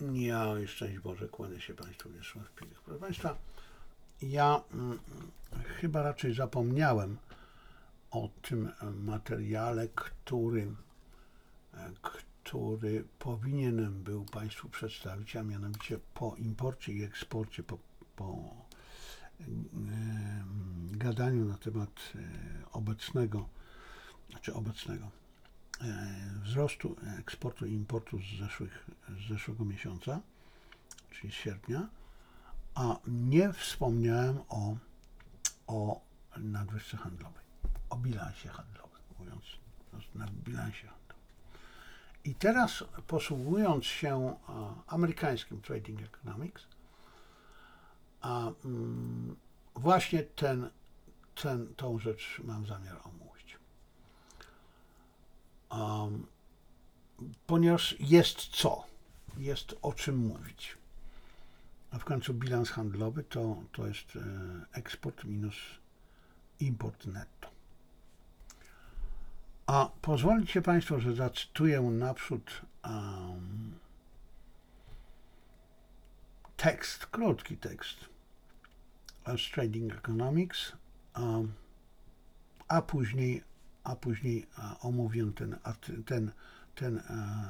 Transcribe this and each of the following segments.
Ja, szczęść Boże, kłanię się Państwu Wiesław Pilich. Proszę Państwa, ja chyba raczej zapomniałem o tym materiale, który powinienem był Państwu przedstawić, a mianowicie po imporcie i eksporcie, po gadaniu na temat obecnego wzrostu eksportu i importu z zeszłego miesiąca, czyli z sierpnia, a nie wspomniałem o nadwyżce handlowej, o bilansie handlowym, mówiąc na bilansie handlowym. I teraz, posługując się amerykańskim Trading Economics, właśnie tą rzecz mam zamiar omówić. Ponieważ jest o czym mówić. A w końcu bilans handlowy to jest eksport minus import netto. A pozwolicie Państwo, że zacytuję naprzód krótki tekst z Trading Economics, a później omówię ten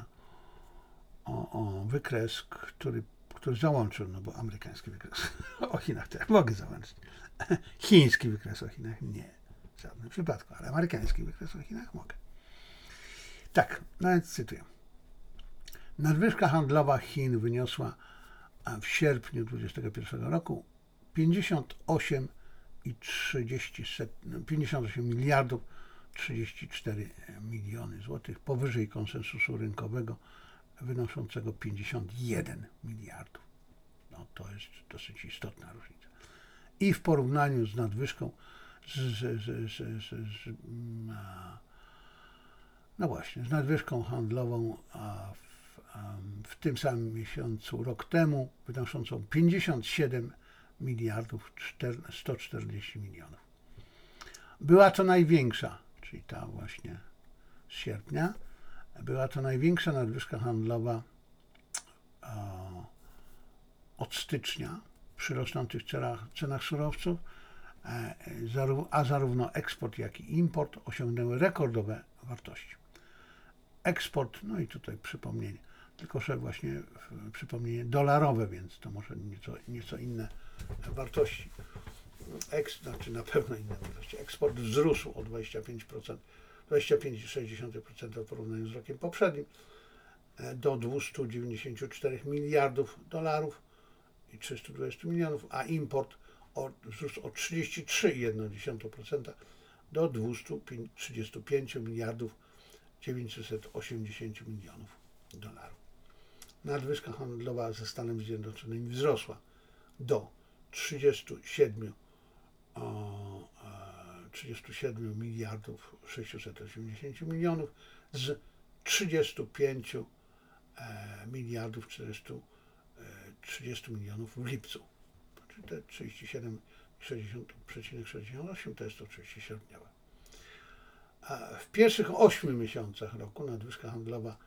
wykres, który załączył, no bo amerykański wykres o Chinach to ja mogę załączyć. Chiński wykres o Chinach nie, w żadnym przypadku, ale amerykański wykres o Chinach mogę. Tak, nawet cytuję. Nadwyżka handlowa Chin wyniosła w sierpniu 2021 roku 58 miliardów 34 miliony złotych, powyżej konsensusu rynkowego wynoszącego 51 miliardów. No to jest dosyć istotna różnica. I w porównaniu z nadwyżką z nadwyżką handlową w tym samym miesiącu rok temu wynoszącą 57 miliardów 140 milionów. Była to największa, czyli ta właśnie z sierpnia, była to największa nadwyżka handlowa od stycznia przy rosnących cenach surowców, a zarówno eksport, jak i import osiągnęły rekordowe wartości. Eksport, no i tutaj przypomnienie, tylko że właśnie przypomnienie dolarowe, więc to może nieco inne wartości. Znaczy na pewno inne wartości. Eksport wzrósł o 25,6% w porównaniu z rokiem poprzednim do 294 miliardów dolarów i 320 milionów, a import wzrósł o 33,1% do 235 miliardów 980 milionów dolarów. Nadwyżka handlowa ze Stanami Zjednoczonymi wzrosła do 37 miliardów 680 milionów z 35 miliardów 430 milionów w lipcu. Czyli te 37,68 to jest oczywiście sierpniowe. W pierwszych 8 miesiącach roku nadwyżka handlowa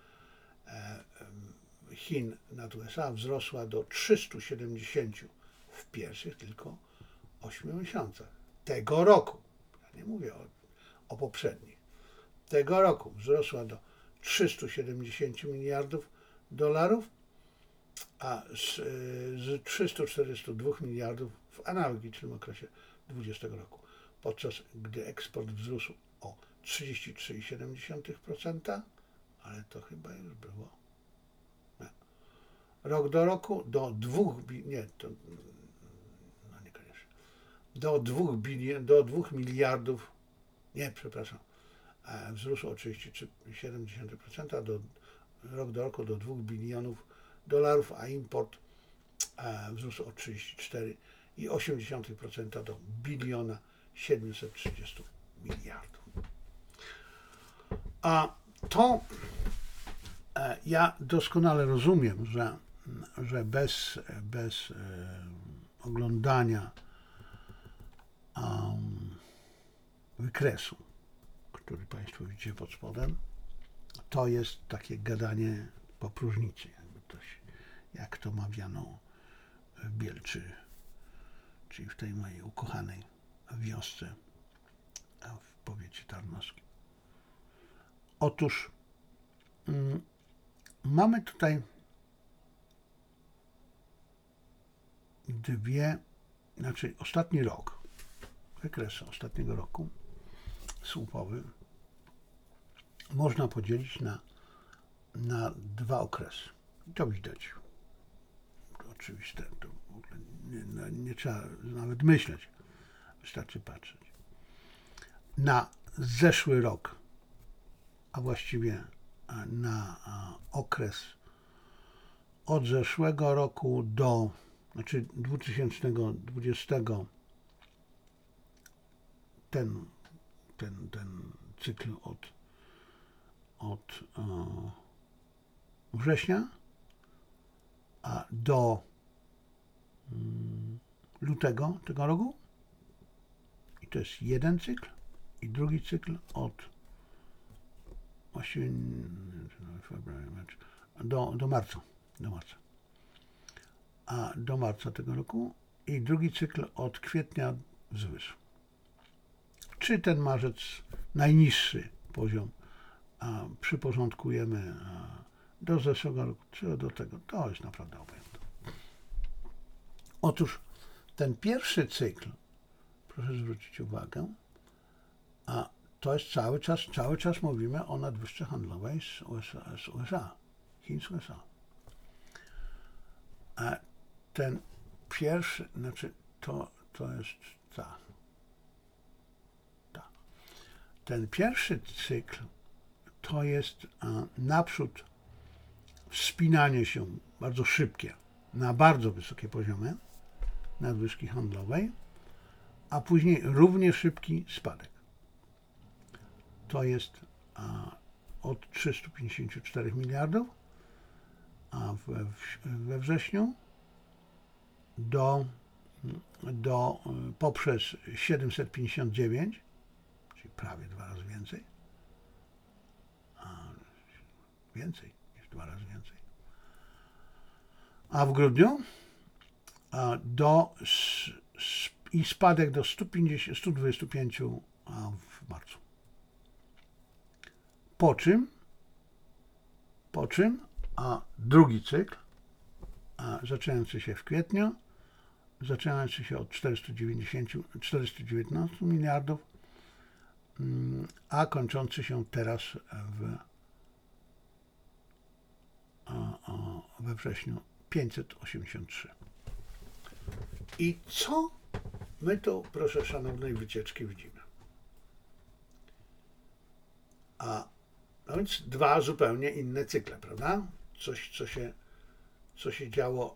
Chin nad USA wzrosła do 370 w pierwszych tylko 8 miesiącach tego roku. Ja nie mówię o poprzednich. Tego roku wzrosła do 370 miliardów dolarów, a z 342 miliardów w analogicznym okresie 2020 roku, podczas gdy eksport wzrósł o 33,7%, ale to chyba już było. Nie. Rok do roku do 2 miliardów, wzrósł o 33,7%, a rok do roku do 2 bilionów dolarów, a import wzrósł o 34,8% do 1 730 miliardów. A to ja doskonale rozumiem, że bez oglądania wykresu, który Państwo widzicie pod spodem, to jest takie gadanie po próżnicy, jakby ktoś jak to mawiano w Bielczy, czyli w tej mojej ukochanej wiosce w powiecie tarnowskim. Otóż mamy tutaj ostatni rok, wykres ostatniego roku słupowy można podzielić na dwa okresy. I to widać. To oczywiste, to w ogóle nie trzeba nawet myśleć, wystarczy patrzeć. Na zeszły rok, a właściwie na okres od zeszłego roku do 2020, ten cykl od września a do lutego tego roku. I to jest jeden cykl. I drugi cykl właściwie do marca. A do marca tego roku. I drugi cykl od kwietnia wzwyż. Czy ten marzec, najniższy poziom, przyporządkujemy do zeszłego roku, czy do tego, to jest naprawdę obojętne. Otóż ten pierwszy cykl, proszę zwrócić uwagę, to jest cały czas mówimy o nadwyżce handlowej z USA, Chin z USA. A ten pierwszy, to jest ten pierwszy cykl to jest naprzód wspinanie się bardzo szybkie na bardzo wysokie poziomy nadwyżki handlowej, a później równie szybki spadek. To jest od 354 miliardów we wrześniu poprzez 759, czyli prawie 2 razy więcej, więcej niż 2 razy więcej, a w grudniu i spadek do 125 w marcu. Po czym drugi cykl, zaczynający się w kwietniu, zaczynający się od 419 miliardów, a kończący się teraz we wrześniu 583. I co my tu, proszę szanownej wycieczki, widzimy? No więc dwa zupełnie inne cykle, prawda? Coś, co się działo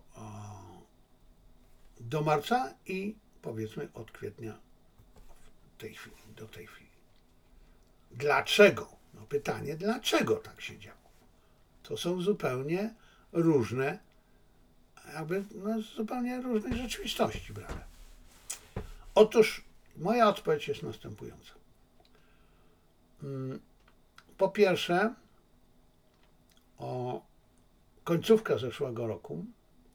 do marca i powiedzmy od kwietnia do tej chwili. Dlaczego? No pytanie, dlaczego tak się działo? To są zupełnie różne, zupełnie różne rzeczywistości, prawda? Otóż moja odpowiedź jest następująca. Po pierwsze, końcówka zeszłego roku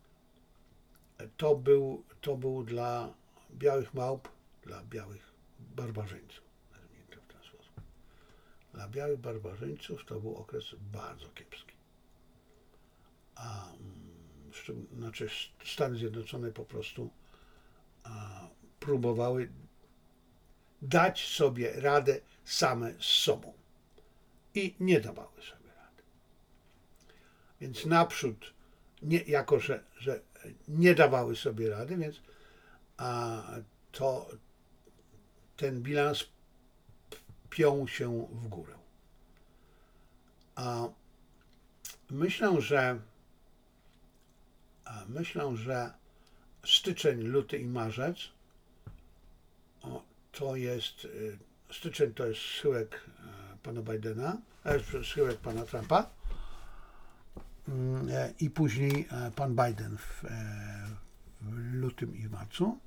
to był dla białych małp, dla białych barbarzyńców. Nazwijmy to w ten sposób. Dla białych barbarzyńców to był okres bardzo kiepski. Stany Zjednoczone po prostu próbowały dać sobie radę same z sobą i nie dawały sobie rady. Więc naprzód, jako że nie dawały sobie rady, więc ten bilans piął się w górę. Myślę, że styczeń, luty i marzec styczeń to jest schyłek pana Bidena, schyłek pana Trumpa i później pan Biden w lutym i w marcu.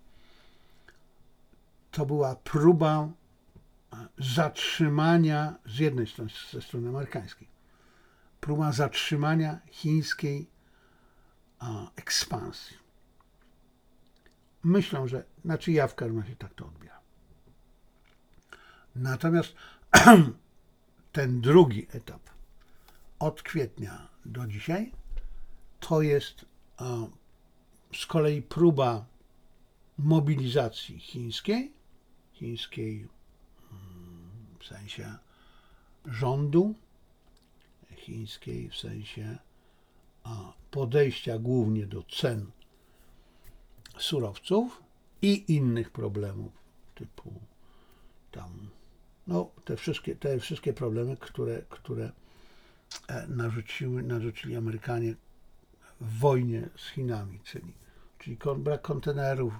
To była próba zatrzymania, z jednej strony, ze strony amerykańskiej, próba zatrzymania chińskiej ekspansji. Myślę, że, znaczy ja w każdym razie tak to odbieram. Natomiast ten drugi etap od kwietnia do dzisiaj to jest z kolei próba mobilizacji chińskiej w sensie rządu, chińskiej w sensie podejścia głównie do cen surowców i innych problemów typu tam, no te wszystkie problemy, które narzucili Amerykanie w wojnie z Chinami, czyli brak kontenerów,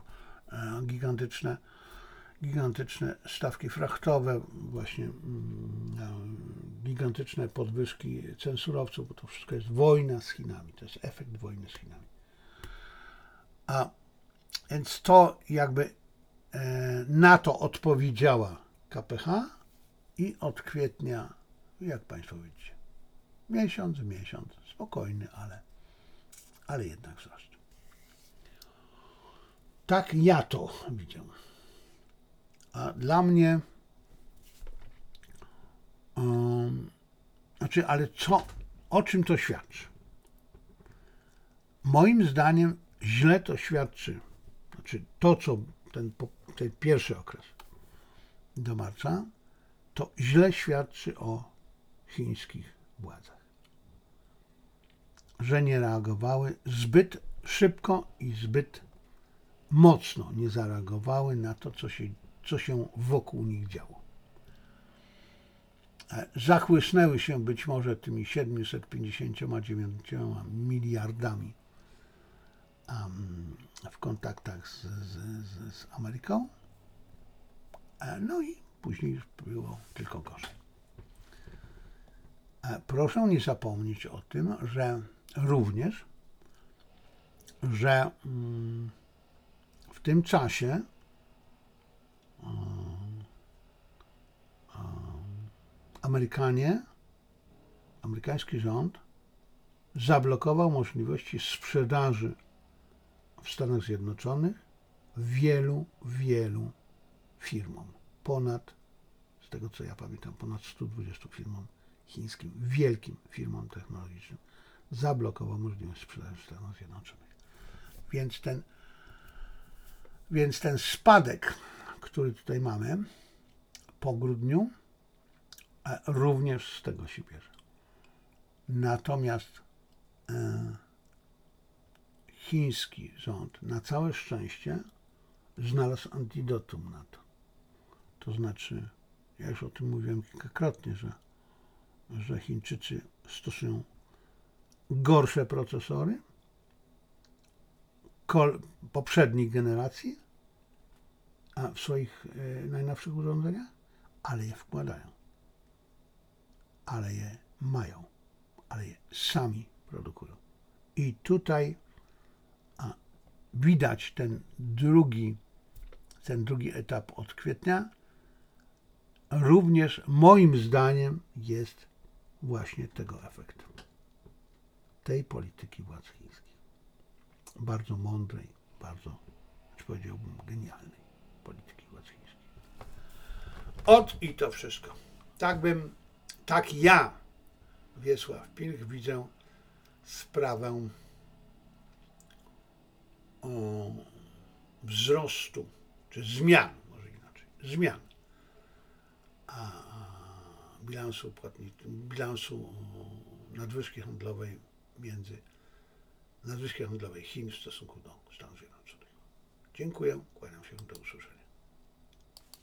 gigantyczne stawki frachtowe, właśnie gigantyczne podwyżki cen surowców, bo to wszystko jest wojna z Chinami, to jest efekt wojny z Chinami. Więc to jakby na to odpowiedziała KPH i od kwietnia, jak Państwo widzicie, miesiąc, spokojny, ale jednak wzrost. Tak ja to widzę. A dla mnie, ale o czym to świadczy? Moim zdaniem źle to świadczy, to, co ten pierwszy okres do marca, to źle świadczy o chińskich władzach. Że nie reagowały zbyt szybko i zbyt mocno nie zareagowały na to, co się wokół nich działo. Zachłysnęły się być może tymi 759 miliardami w kontaktach z Ameryką, no i później już było tylko gorzej. Proszę nie zapomnieć o tym, że również, że w tym czasie amerykański rząd zablokował możliwości sprzedaży w Stanach Zjednoczonych wielu firmom. Z tego co ja pamiętam, ponad 120 firmom chińskim, wielkim firmom technologicznym, zablokował możliwość sprzedaży w Stanach Zjednoczonych. Więc ten spadek, który tutaj mamy po grudniu, również z tego się bierze. Natomiast chiński rząd na całe szczęście znalazł antidotum na to. To znaczy, ja już o tym mówiłem kilkakrotnie, że Chińczycy stosują gorsze procesory poprzednich generacji w swoich najnowszych urządzeniach, ale je wkładają, ale je mają, ale je sami produkują. I tutaj widać ten drugi etap od kwietnia, również moim zdaniem jest właśnie tego efektem. Tej polityki władz chińskich. Bardzo mądrej, bardzo, powiedziałbym, genialnej polityki władz chińskich. I to wszystko. Tak ja, Wiesław Pilch, widzę sprawę wzrostu, czy zmian, może inaczej, zmian bilansu nadwyżki handlowej Chin w stosunku do Stanów Zjednoczonych. Dziękuję, kłaniam się, do usłyszenia.